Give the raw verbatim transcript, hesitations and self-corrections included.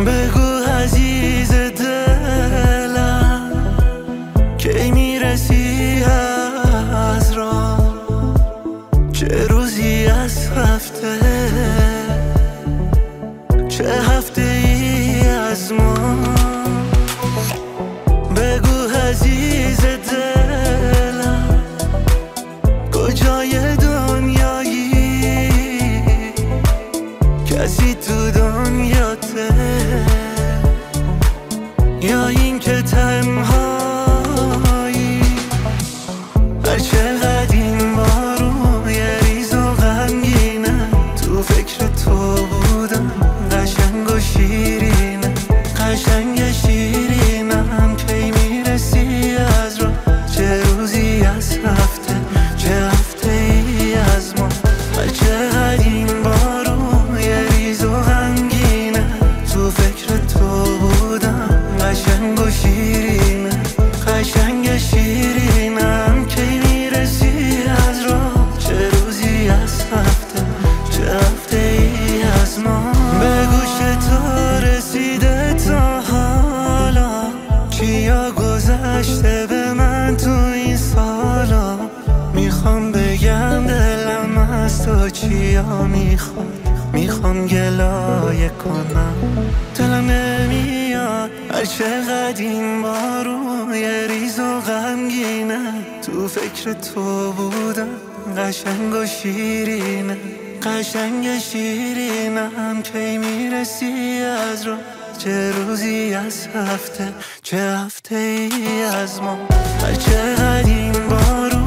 بگو عزیز دلم کی میرسی از راه، چه روزی از هفته، چه هفته ای از ما. بگو عزیز دلم کجای دنیایی، کسی تو دنیاته یا این که تنهایی. هر چقدر این بارو یه ریز و غمگینه، تو فکر تو بودم قشنگ و شیرینه، قشنگ شیرینم کی میرسی از راه، چه روزی از هفته، چه هفته ای از ما. هر چقدر این بارو یه ریز و غمگینه، تو فکر تو بودم قشنگ و شیرینه، قشنگ شیرینم کی میرسی از راه، چه روزی از هفته، چه هفته ای از ما. بگو چطور رسیده تا حالا، چیا گذشته به من تو این سالا. میخوام بگم دلم از تو چیا میخواد، میخوام گلایه کنم دلم نمیاد. هر چقدر این بارو یه ریز و غمگینه، تو فکر تو بودم قشنگ و شیرینه، قشنگ شیرینم کی میرسی از راه، چه روزی از هفته، چه هفته ای از ما. هر چقدر این بارو